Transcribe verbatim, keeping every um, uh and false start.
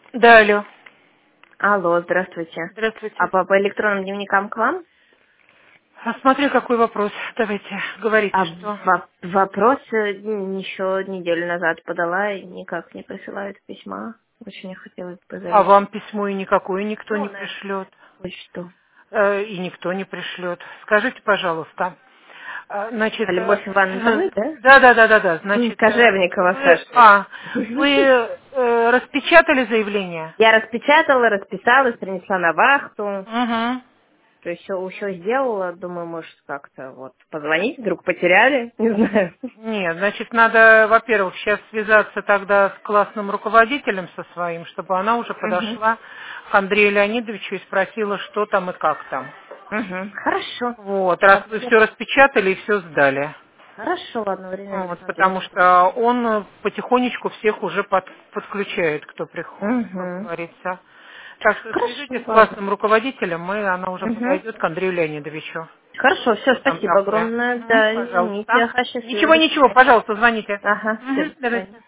Да, алло. Алло, здравствуйте. А Здравствуйте. по, по электронным дневникам к вам? А смотри, какой вопрос. Давайте, говорите, А что. во- вопрос э, н- еще неделю назад подала и никак не присылают письма. Очень хотелось бы А заверить. вам письмо и никакое никто Ну, не на пришлет. почту. Э, И никто не пришлет. Скажите, пожалуйста. э, Значит, А э, Любовь Ивановна, вы, да? да, да, да, да, да. М, Значит, э, Кожевникова вы, Саша. а, вы э, распечатали заявление? Я распечатала, расписалась, принесла на вахту. Угу. То есть все, все сделала. Думаю, может, как-то вот позвонить, вдруг потеряли. Не знаю. Нет, значит, надо, во-первых, сейчас связаться тогда с классным руководителем со своим, чтобы она уже Мгм. подошла к Андрею Леонидовичу и спросила, что там и как там. Мгм. Хорошо. Вот, раз Ладно, вы я- все распечатали и все сдали. Хорошо, ладно, время Вот, посмотреть. потому что он э, потихонечку всех уже под- подключает, кто приходит, как Угу. говорится. Так что свяжитесь Хорошо, с ладно. классным руководителем, и она уже Угу. подойдет к Андрею Леонидовичу. Хорошо, все, Что там спасибо такое? огромное. Мгм, Да, извините, пожалуйста. ага, счастливо, Ничего, до ничего, свидания. пожалуйста, звоните. Ага, все, Мгм, до свидания. давайте.